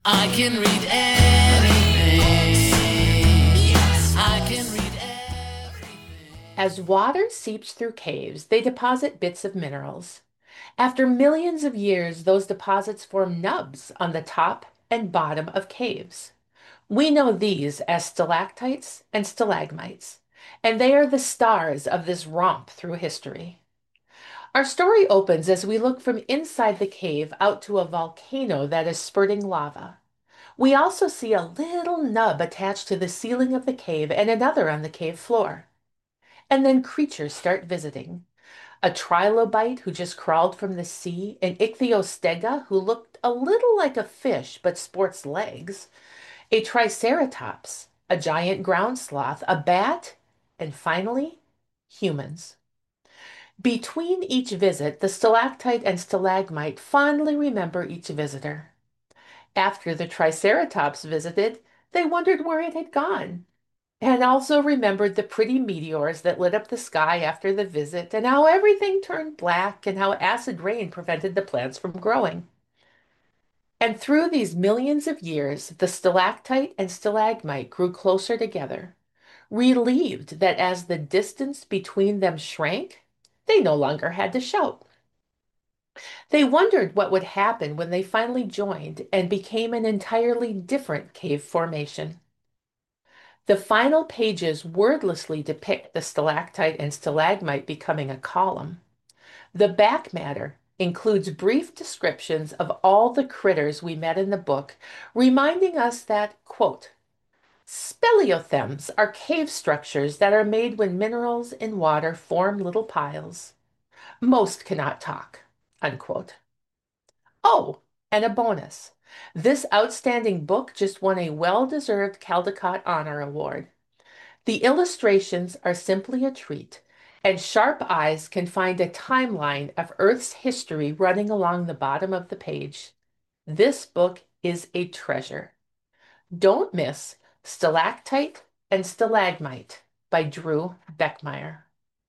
I can read anything. Yes, I can read everything. As water seeps through caves, they deposit bits of minerals. After millions of years, those deposits form nubs on the top and bottom of caves. We know these as stalactites and stalagmites, and they are the stars of this romp through history. Our story opens as we look from inside the cave out to a volcano that is spurting lava. We also see a little nub attached to the ceiling of the cave and another on the cave floor. And then creatures start visiting. A trilobite who just crawled from the sea, an ichthyostega who looked a little like a fish but sports legs, a triceratops, a giant ground sloth, a bat, and finally, humans. Between each visit, the stalactite and stalagmite fondly remember each visitor. After the triceratops visited, they wondered where it had gone, and also remembered the pretty meteors that lit up the sky after the visit, and how everything turned black, and how acid rain prevented the plants from growing. And through these millions of years, the stalactite and stalagmite grew closer together, relieved that as the distance between them shrank, they no longer had to shout. They wondered what would happen when they finally joined and became an entirely different cave formation. The final pages wordlessly depict the stalactite and stalagmite becoming a column. The back matter includes brief descriptions of all the critters we met in the book, reminding us that, quote, speleothems are cave structures that are made when minerals in water form little piles. Most cannot talk, unquote. Oh, and a bonus. This outstanding book just won a well-deserved Caldecott Honor Award. The illustrations are simply a treat, and sharp eyes can find a timeline of Earth's history running along the bottom of the page. This book is a treasure. Don't miss Stalactite and Stalagmite by Drew Beckmeyer.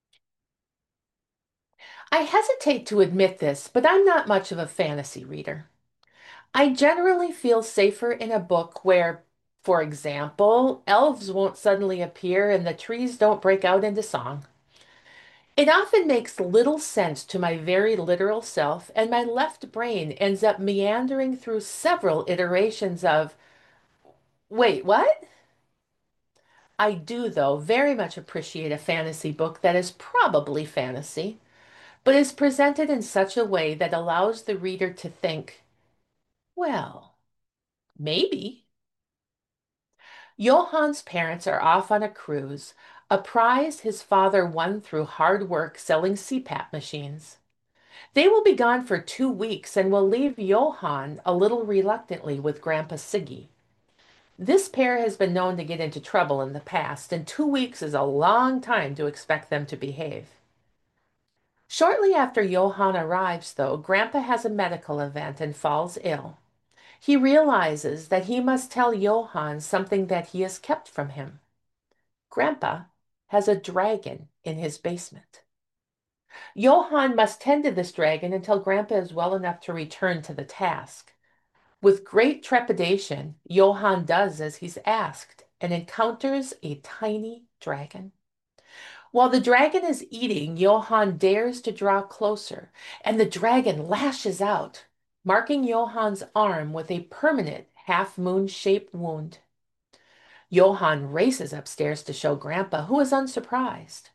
I hesitate to admit this, but I'm not much of a fantasy reader. I generally feel safer in a book where, for example, elves won't suddenly appear and the trees don't break out into song. It often makes little sense to my very literal self, and my left brain ends up meandering through several iterations of, wait, what? I do, though, very much appreciate a fantasy book that is probably fantasy, but is presented in such a way that allows the reader to think, well, maybe. Johann's parents are off on a cruise, a prize his father won through hard work selling CPAP machines. They will be gone for 2 weeks and will leave Johann a little reluctantly with Grandpa Siggy. This pair has been known to get into trouble in the past, and 2 weeks is a long time to expect them to behave. Shortly after Johann arrives, though, Grandpa has a medical event and falls ill. He realizes that he must tell Johann something that he has kept from him. Grandpa has a dragon in his basement. Johann must tend to this dragon until Grandpa is well enough to return to the task. With great trepidation, Johann does as he's asked and encounters a tiny dragon. While the dragon is eating, Johann dares to draw closer, and the dragon lashes out, marking Johann's arm with a permanent half-moon shaped wound. Johann races upstairs to show Grandpa, who is unsurprised.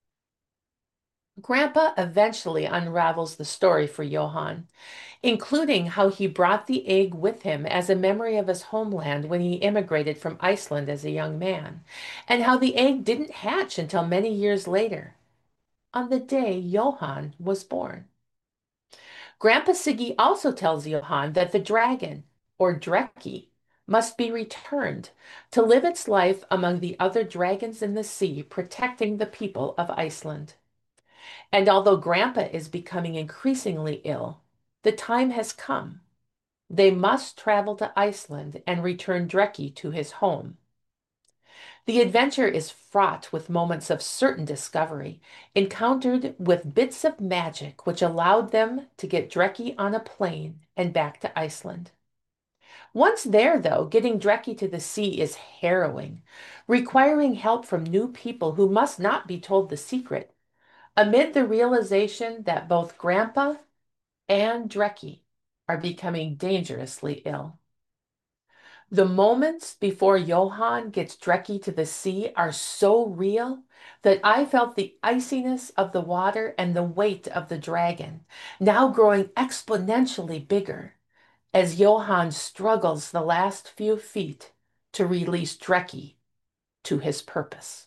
Grandpa eventually unravels the story for Johann, including how he brought the egg with him as a memory of his homeland when he immigrated from Iceland as a young man, and how the egg didn't hatch until many years later, on the day Johann was born. Grandpa Siggy also tells Johann that the dragon, or Dreki, must be returned to live its life among the other dragons in the sea, protecting the people of Iceland. And although Grandpa is becoming increasingly ill, the time has come. They must travel to Iceland and return Dreki to his home. The adventure is fraught with moments of certain discovery, encountered with bits of magic which allowed them to get Dreki on a plane and back to Iceland. Once there, though, getting Dreki to the sea is harrowing, requiring help from new people who must not be told the secret, amid the realization that both Grandpa and Dreki are becoming dangerously ill. The moments before Johann gets Dreki to the sea are so real that I felt the iciness of the water and the weight of the dragon, now growing exponentially bigger as Johann struggles the last few feet to release Dreki to his purpose.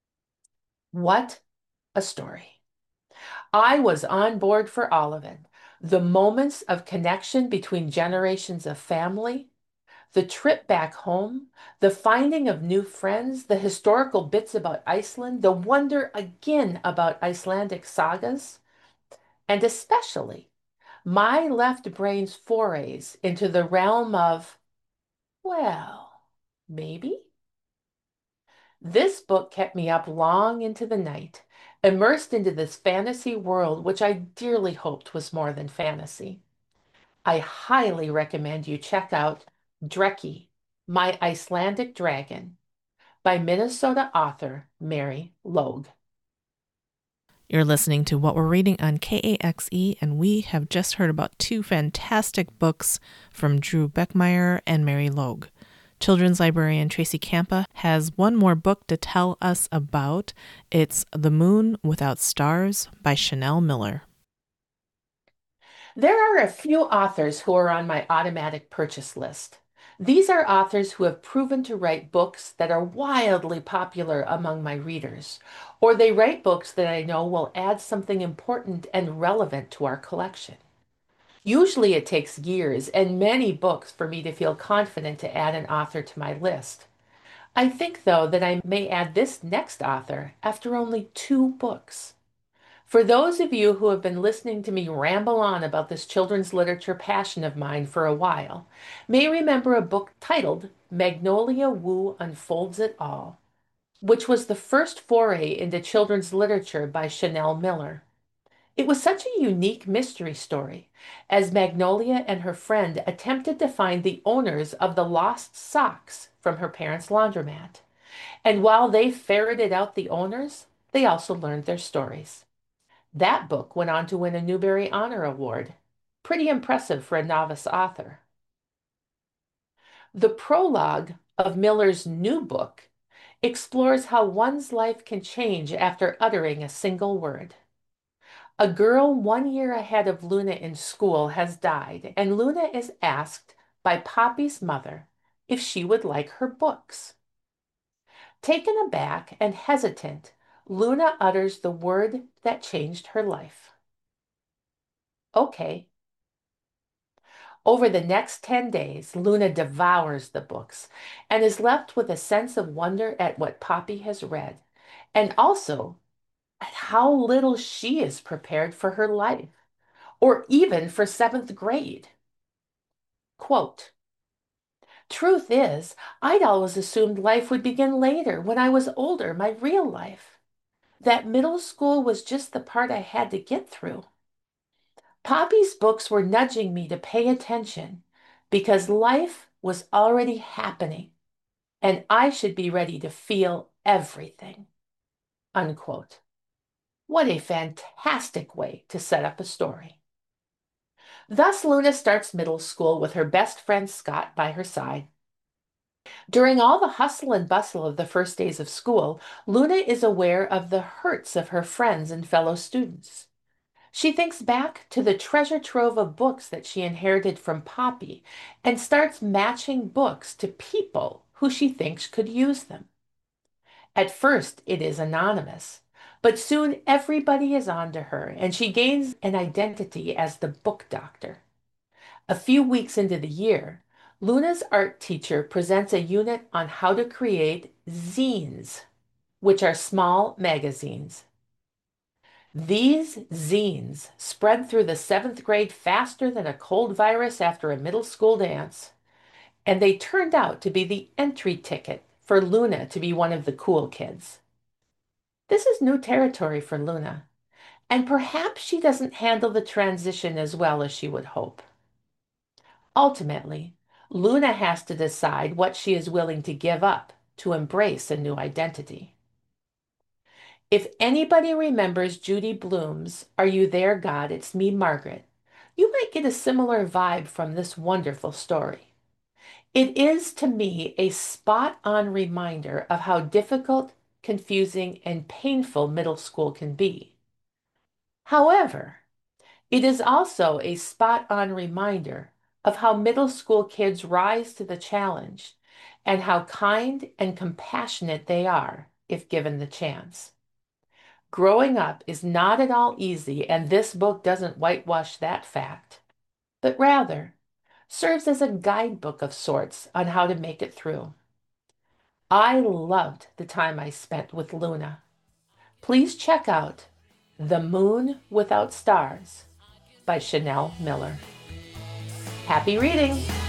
What a story. I was on board for all of it. The moments of connection between generations of family, the trip back home, the finding of new friends, the historical bits about Iceland, the wonder again about Icelandic sagas, and especially my left brain's forays into the realm of, well, maybe. This book kept me up long into the night, immersed into this fantasy world, which I dearly hoped was more than fantasy. I highly recommend you check out Dreki, My Icelandic Dragon by Minnesota author Mary Logue. You're listening to What We're Reading on KAXE, and we have just heard about two fantastic books from Drew Beckmeyer and Mary Logue. Children's librarian Tracy Campa has one more book to tell us about. It's The Moon Without Stars by Chanel Miller. There are a few authors who are on my automatic purchase list. These are authors who have proven to write books that are wildly popular among my readers, or they write books that I know will add something important and relevant to our collection. Usually it takes years and many books for me to feel confident to add an author to my list. I think, though, that I may add this next author after only 2 books. For those of you who have been listening to me ramble on about this children's literature passion of mine for a while, may remember a book titled Magnolia Wu Unfolds It All, which was the first foray into children's literature by Chanel Miller. It was such a unique mystery story, as Magnolia and her friend attempted to find the owners of the lost socks from her parents' laundromat. And while they ferreted out the owners, they also learned their stories. That book went on to win a Newbery Honor Award. Pretty impressive for a novice author. The prologue of Miller's new book explores how one's life can change after uttering a single word. A girl 1 year ahead of Luna in school has died, and Luna is asked by Poppy's mother if she would like her books. Taken aback and hesitant, Luna utters the word that changed her life. Okay. Over the next 10 days, Luna devours the books and is left with a sense of wonder at what Poppy has read, and also at how little she is prepared for her life, or even for 7th grade. Quote, truth is, I'd always assumed life would begin later, when I was older, my real life. That middle school was just the part I had to get through. Poppy's books were nudging me to pay attention because life was already happening and I should be ready to feel everything. Unquote. What a fantastic way to set up a story. Thus, Luna starts middle school with her best friend Scott by her side. During all the hustle and bustle of the first days of school, Luna is aware of the hurts of her friends and fellow students. She thinks back to the treasure trove of books that she inherited from Poppy and starts matching books to people who she thinks could use them. At first, it is anonymous, but soon everybody is onto her and she gains an identity as the book doctor. A few weeks into the year, Luna's art teacher presents a unit on how to create zines, which are small magazines. These zines spread through the 7th grade faster than a cold virus after a middle school dance, and they turned out to be the entry ticket for Luna to be one of the cool kids. This is new territory for Luna, and perhaps she doesn't handle the transition as well as she would hope. Ultimately, Luna has to decide what she is willing to give up to embrace a new identity. If anybody remembers Judy Blume's Are You There, God? It's Me, Margaret, you might get a similar vibe from this wonderful story. It is to me a spot-on reminder of how difficult, confusing, and painful middle school can be. However, it is also a spot-on reminder of how middle school kids rise to the challenge and how kind and compassionate they are if given the chance. Growing up is not at all easy, and this book doesn't whitewash that fact, but rather serves as a guidebook of sorts on how to make it through. I loved the time I spent with Luna. Please check out The Moon Without Stars by Chanel Miller. Happy reading!